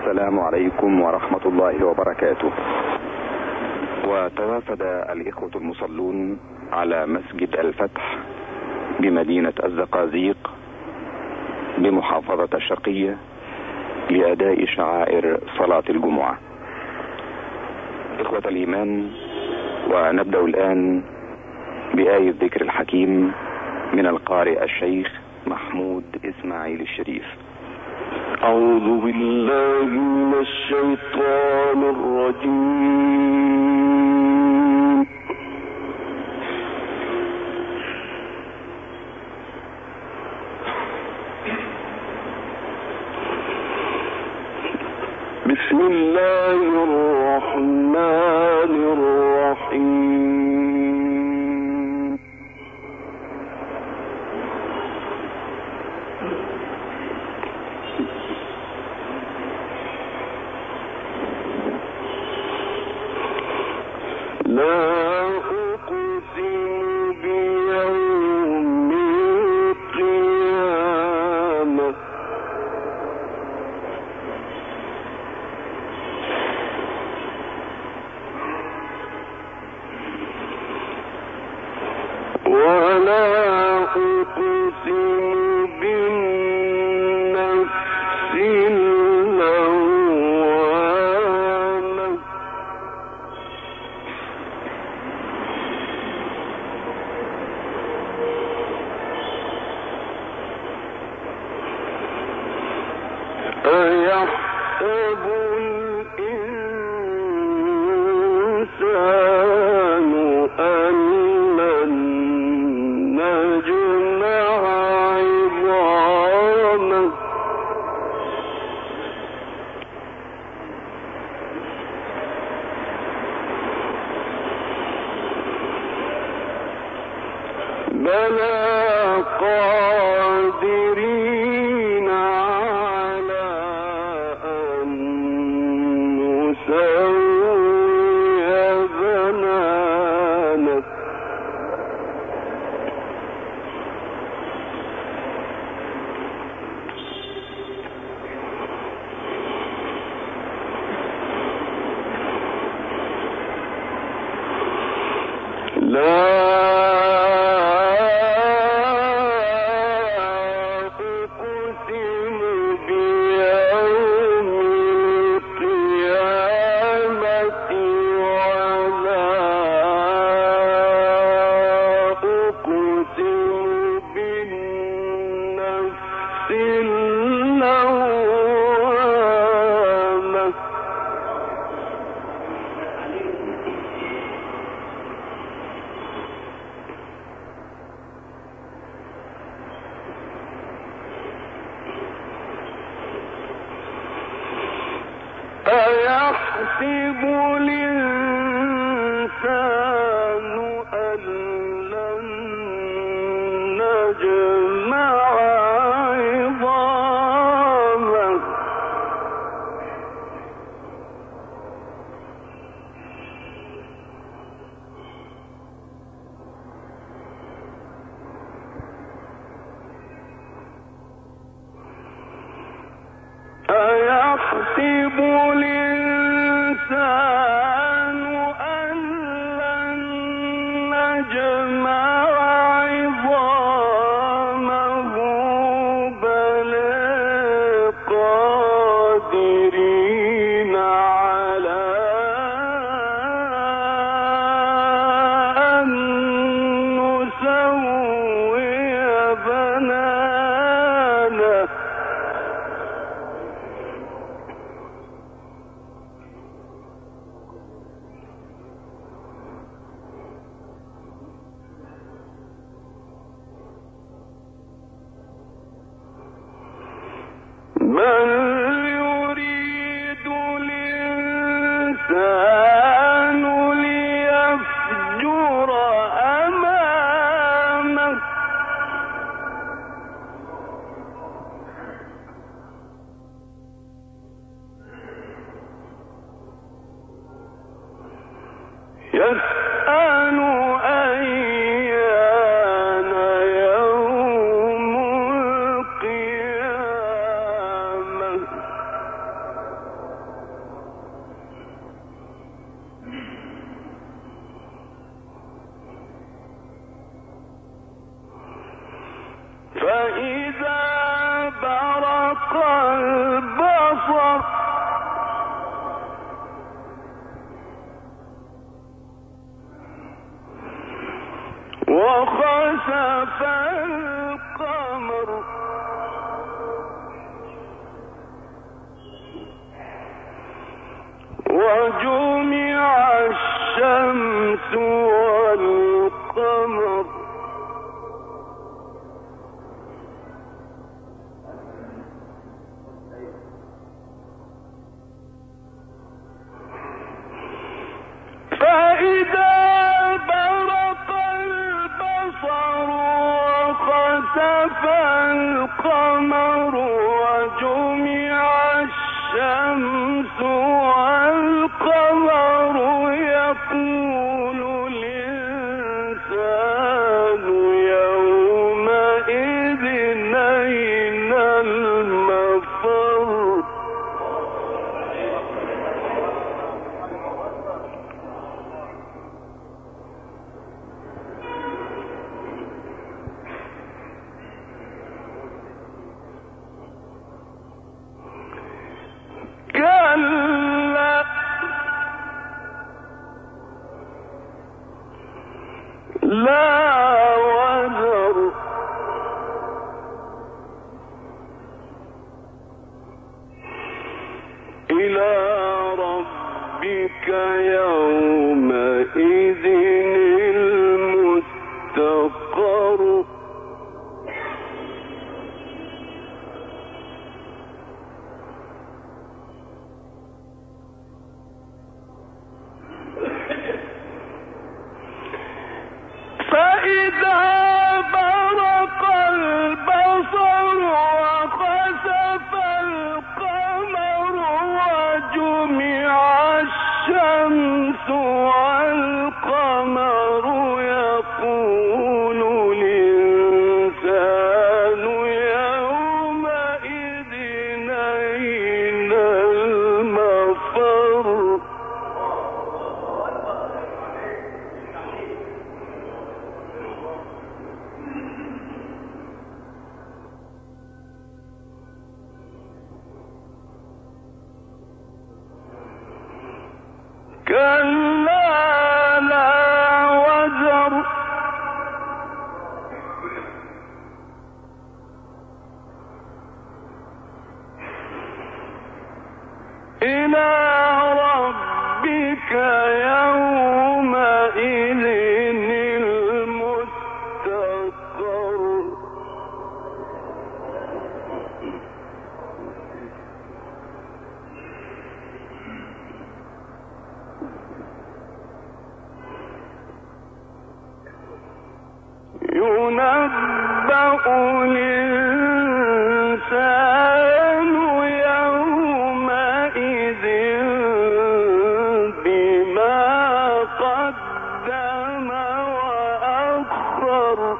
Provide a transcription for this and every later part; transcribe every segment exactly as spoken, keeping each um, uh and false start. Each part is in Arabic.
السلام عليكم ورحمة الله وبركاته. وتوافد الإخوة المصلون على مسجد الفتح بمدينة الزقازيق بمحافظة الشرقية لأداء شعائر صلاة الجمعة. إخوة الإيمان، ونبدأ الآن بآية الذكر الحكيم من القارئ الشيخ محمود إسماعيل الشريف. أعوذ بالله من الشيطان الرجيم. بسم الله الرحمن الرحيم. لا أقسم بيوم القيامة ولا أقسم بالنفس اللوامة أيحسب الإنسان أن لن نجمع عظامه بلى قادرين على أن نسوي بنانه لا أقسم بيوم القيامة ولا أقسم بالنفس اللوامة أيحسب الإنسان أن لن نجمع عظامه أيحسب الإنسان أن لن نجمع عظامه بلى قادرين على أن نسوي بنانه بل يريد الإنسان ليفجر أمامه يسأل أيان يوم القيامة وجمع الشمس والقمر فإذا برق البصر وخسف القمر وجمع الشمس والقمر يقول الإنسان يومئذ أين المفر كلا لا وزر إلى ربك يومئذ المستقر فإذا برق البصر وخسف القمر وجمع الشمس والقمر يقول الإنسان يومئذ أين المفر كلا لا وزر إلى ربك يومئذ المستقر ينبأ الإنسان يومئذ بما قدم وأخر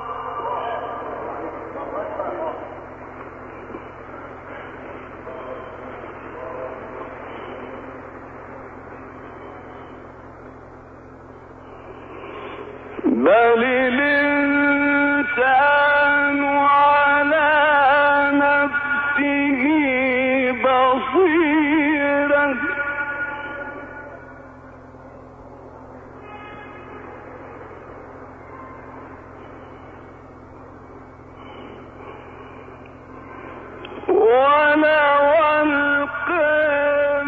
بل الإنسان على نفسه بصيرة ولو ألقى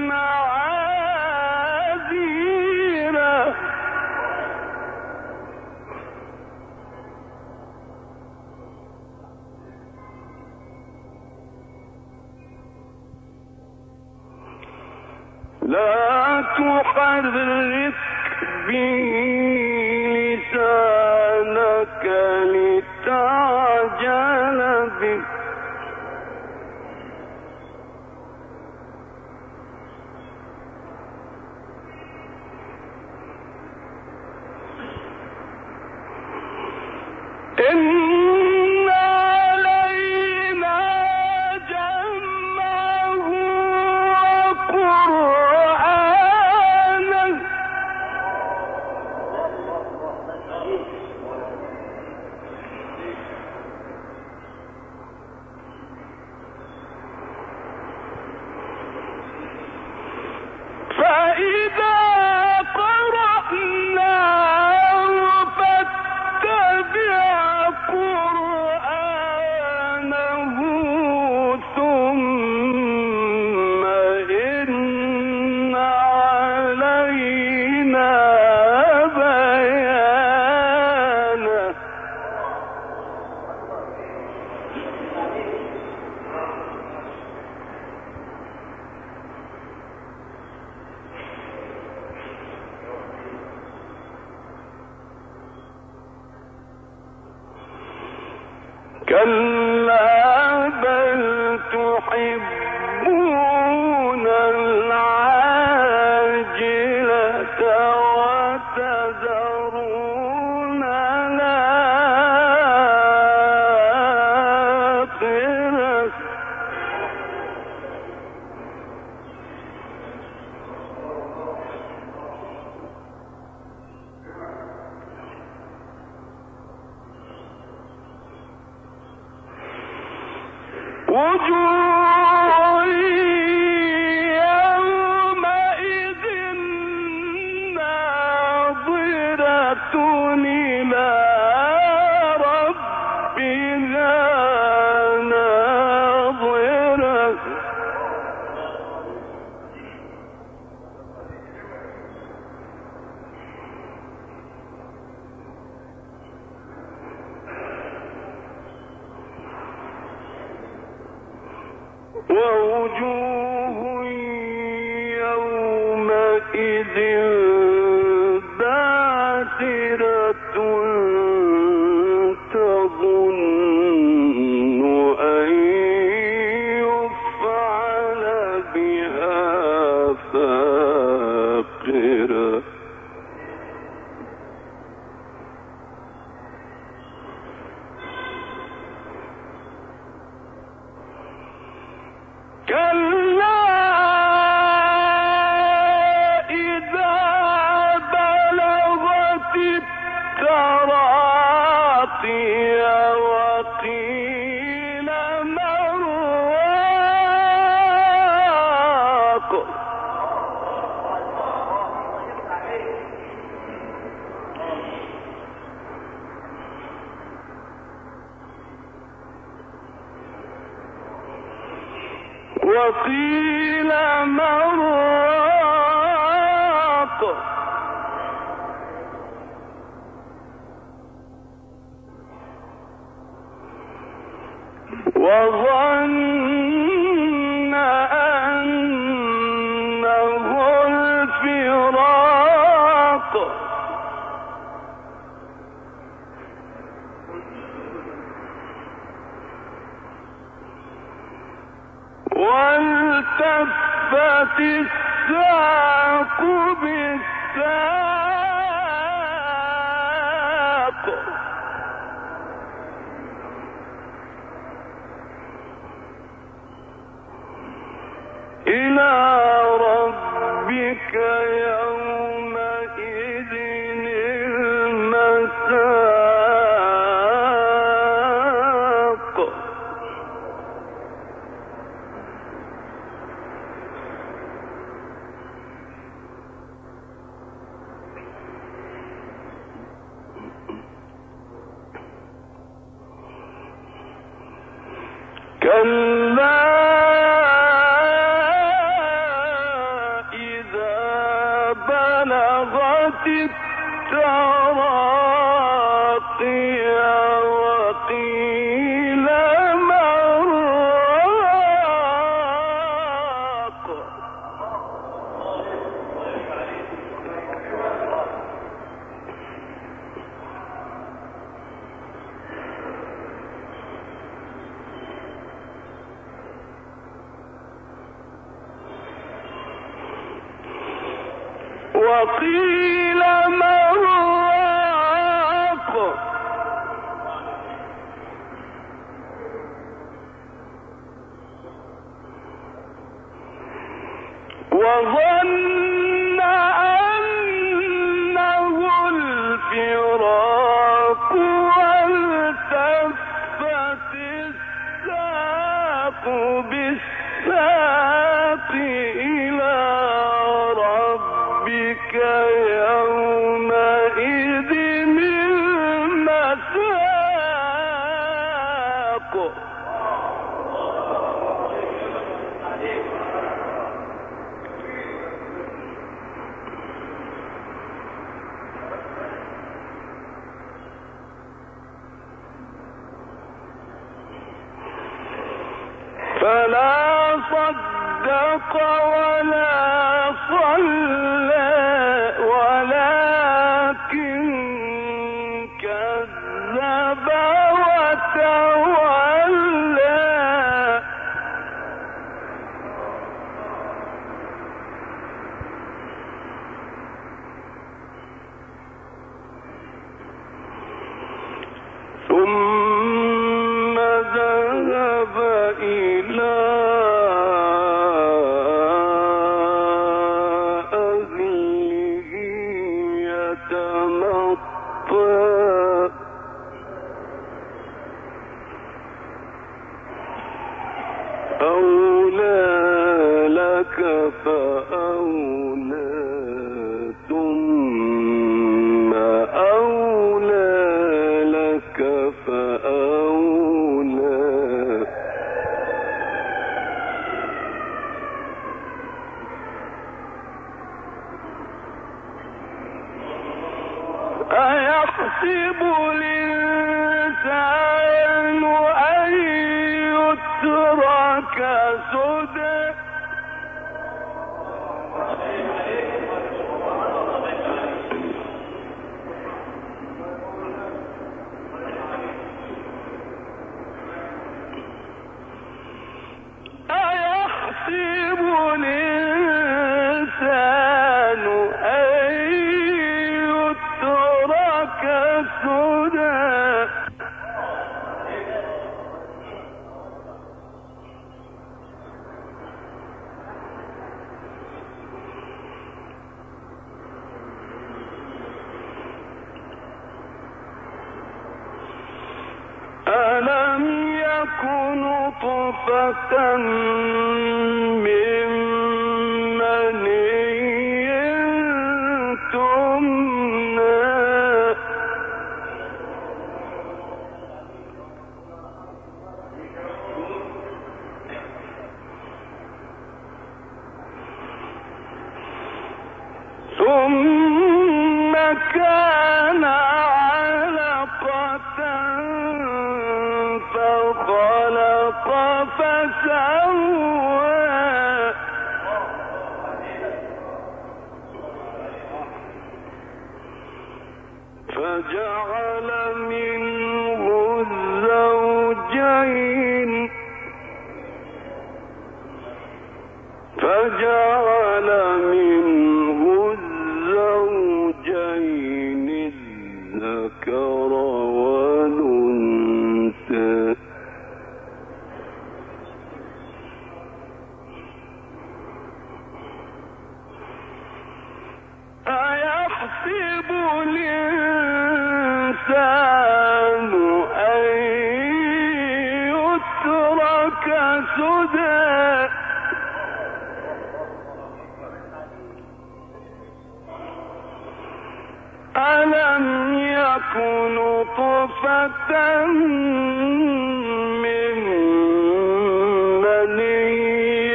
معاذيره لا تحرك به لسانك لتعجل به إن علينا جمعه وقرآنه كلا بل تحبون العاجلة وتذرون الآخرة وجوه يومئذ ناظرة إلى ربها ناظرة ووجوه يومئذ باسرة تظن أن يفعل بها فاقرة كلا إذا بلغت التراقي وقيل من راق وقيل من راق وظن أنه الفراق والتفت الساق بالساق إلى ربك يومئذ المساق كلا إذا بلغت التراقي وقيل من راق وقيل من راق وظن أنه الفراق والتفت الساق بالساق إلى ربك يومئذ المساق فلا صدق ولا صلى ولكن كذب وتولى فأولى ثم أولى لك فأولى أيحسب الإنسان أن يترك سدى أيحسب الإنسان أن يترك سدى ألم يكن نطفة من مني تمنى ثم كان علقة فخلق فسوى فجعل منه الزوجين فجعل منه الزوجين الذكر والأنثى أيحسب الإنسان أن يترك سدى ألم يكن نطفة من مني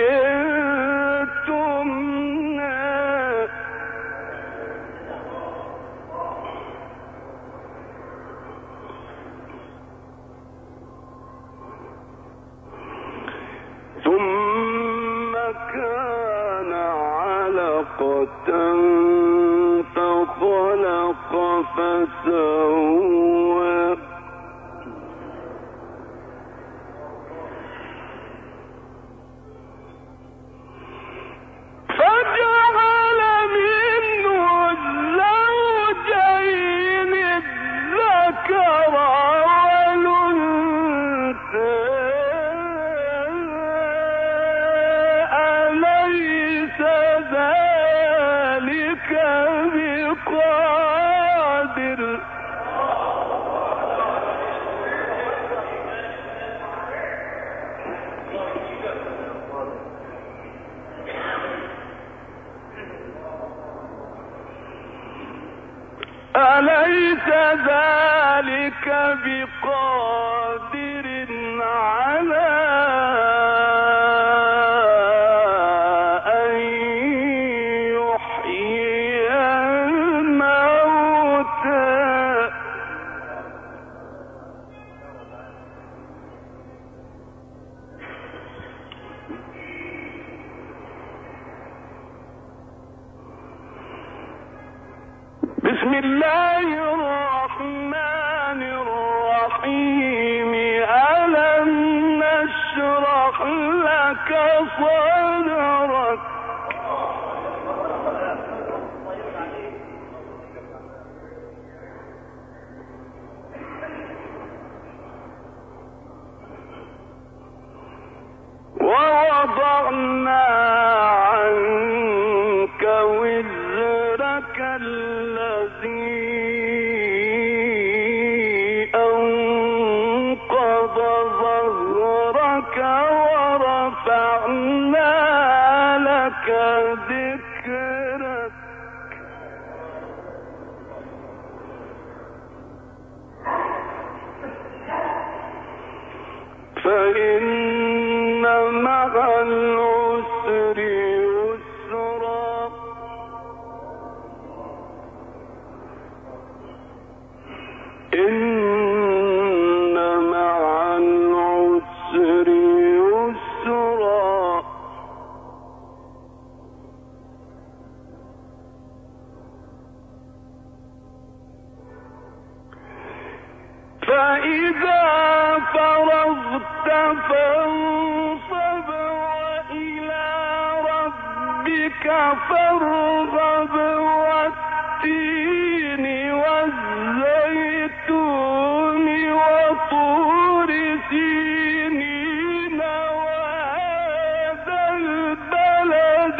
تمنى ثم كان علقة فخلق فسوى فجعل منه الزوجين الذكر والأنثى أليس ذلك بقادر أليس ذلك بقادر على أن يحيي الموتى بسم الله الرحمن الرحيم ألم نشرح لك صدرك ووضعنا عنك وزرك الذي ذكرك فإن مع العسر يسرا إن مع العسر يسرا فإذا فرغت فانصب وإلى ربك فارغب والتين والزيتون وطور سينين وهذا البلد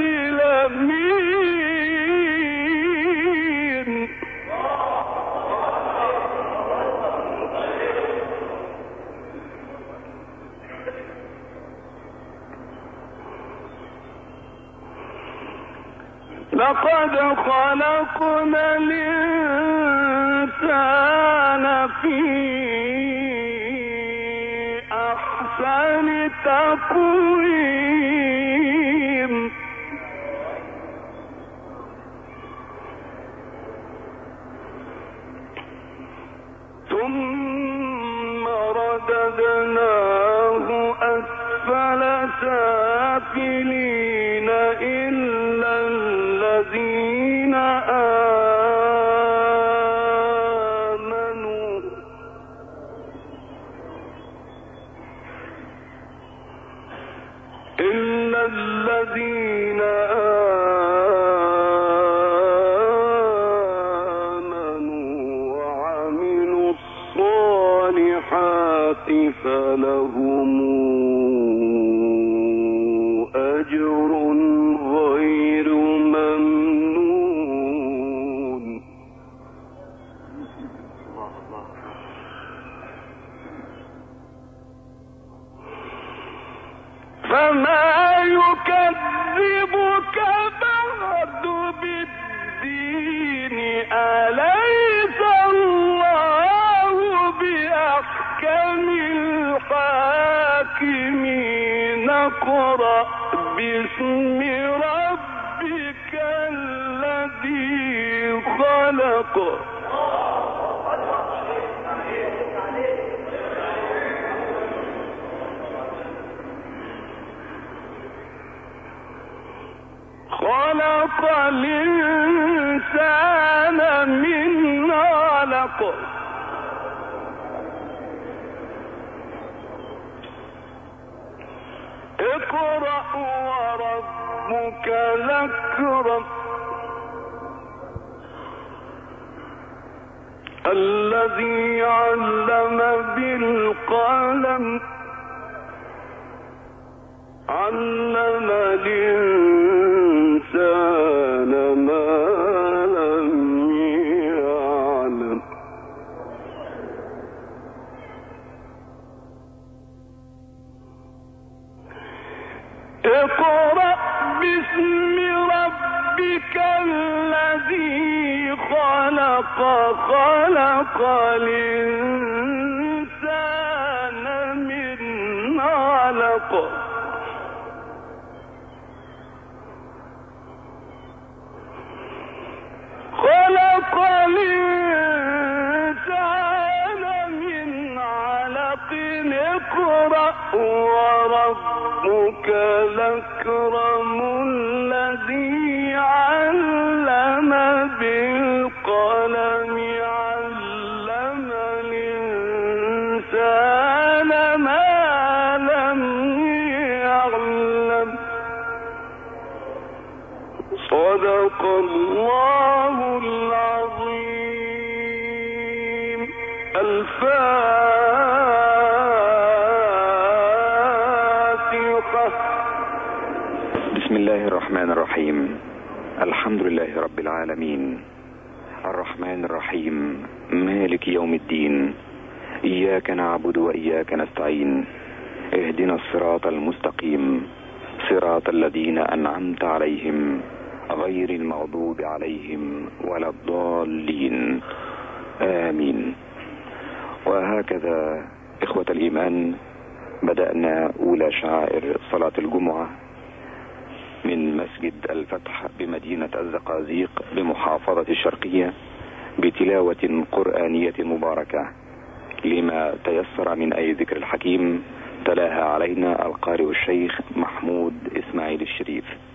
الأمين لقد خلقنا الإنسان في أحسن تقويم ثم رددناه أسفل سافلين إلا الذين آمنوا إلا الذين آمنوا وعملوا الصالحات فلهم أجر غير ممنون. فما يكذبك بعد بالدين أليس الله بأحكم الحاكمين اقرأ باسم ربك الذي خلق خلق الإنسان من علق اقرأ وربك الأكرم الذي علم بالقلم علم الإنسان ما لم يعلم اقرأ باسم ربك الذي خلق خلق الإنسان من علق خلق الإنسان من علق اقرأ وربك الأكرم الذي علم بالقلم علم الإنسان ما لم يعلم صدق الله العظيم. الفاتحة. بسم الله الرحمن الرحيم. الحمد لله رب العالمين الرحمن الرحيم مالك يوم الدين إياك نعبد وإياك نستعين اهدنا الصراط المستقيم صراط الذين أنعمت عليهم غير المغضوب عليهم ولا الضالين آمين. وهكذا إخوة الإيمان بدأنا أولى شعائر صلاة الجمعة من مسجد الفتح بمدينة الزقازيق بمحافظة الشرقية بتلاوة قرآنية مباركة لما تيسر من أي ذكر الحكيم تلاها علينا القارئ الشيخ محمود إسماعيل الشريف.